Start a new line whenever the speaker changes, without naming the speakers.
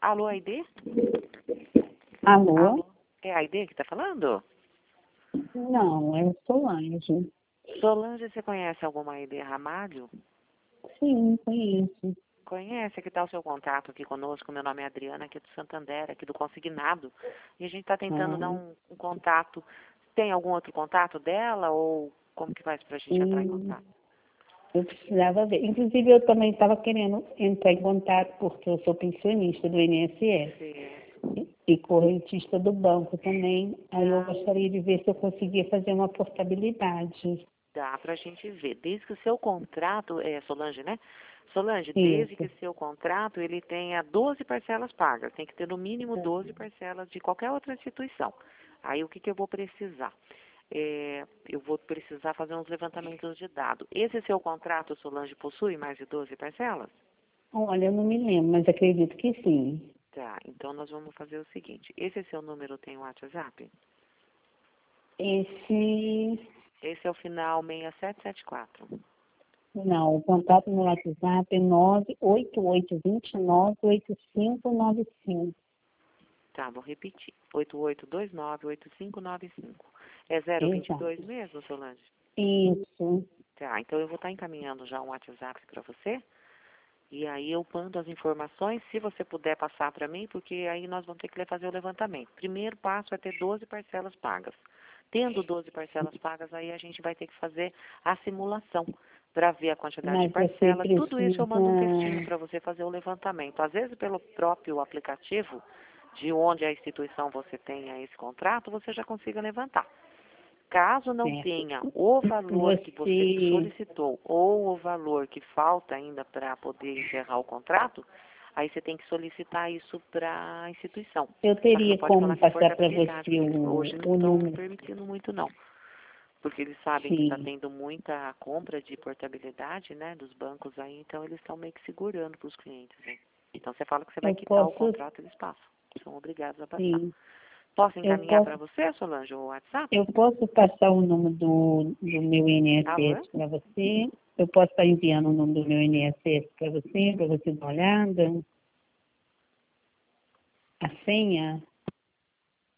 Alô, Aide?
Alô?
Alô? É a Aide que está falando?
Não, é Solange.
Solange, você conhece alguma Aide Ramalho?
Sim, conheço.
Conhece? Que tal o seu contato aqui conosco? Meu nome é Adriana, aqui do Santander, aqui do Consignado. E a gente está tentando dar
Ah,
um contato. Tem algum outro contato dela? Ou como que faz para a gente entrar em
sim,
contato?
eu precisava ver. Inclusive, eu também estava querendo entrar em contato porque eu sou pensionista do INSS
Certo.
e correntista do banco também. Aí eu
Ah,
gostaria de ver se eu conseguia fazer uma portabilidade.
dá para a gente ver. Desde que o seu contrato, Solange, né? Solange, desde que
Isso.
o seu contrato ele tenha 12 parcelas pagas, tem que ter no mínimo 12 parcelas de qualquer outra instituição. Aí o que, que eu vou precisar? Eu vou precisar fazer uns levantamentos de dados. Esse seu contrato, Solange, possui mais de 12 parcelas?
Olha, eu não me lembro, mas acredito que sim.
Tá, então nós vamos fazer o seguinte. Esse seu número tem um WhatsApp?
Esse,
Esse é o final 6774.
não, o contato no WhatsApp é 988298595.
Tá, vou repetir. 8829-8595. É 022
Exato.
mesmo, Solange?
Isso.
Tá, então eu vou estar encaminhando já um WhatsApp para você. E aí eu mando as informações, se você puder passar para mim, porque aí nós vamos ter que fazer o levantamento. Primeiro passo é ter 12 parcelas pagas. Tendo 12 parcelas pagas, aí a gente vai ter que fazer a simulação para ver a quantidade de
Mas você
parcela. Tudo isso eu
precisa.
mando um textinho para você fazer o levantamento. Às vezes pelo próprio aplicativo, de onde a instituição você tenha esse contrato, você já consiga levantar. Caso não
Certo.
tenha o valor que você
Você.
solicitou ou o valor que falta ainda para poder encerrar o contrato, aí você tem que solicitar isso para a instituição.
Eu
Só que não
teria
pode
como
falar que é
passar para
portabilidade,
você
porque eles hoje não
o
estão
número.
permitindo muito não. Porque eles sabem que está
Sim.
tendo muita compra de portabilidade, né, dos bancos aí, então eles estão meio que segurando para os clientes, né? Então você fala que você vai
Eu
quitar o
posso.
contrato, eles passam. São obrigados a passar.
Sim.
Posso
Eu
encaminhar para
posso.
você, Solange, o
Eu
WhatsApp?
posso passar o número do meu
Alô?
INSS para você. Eu posso estar enviando o número do meu INSS para você dar uma olhada. A senha.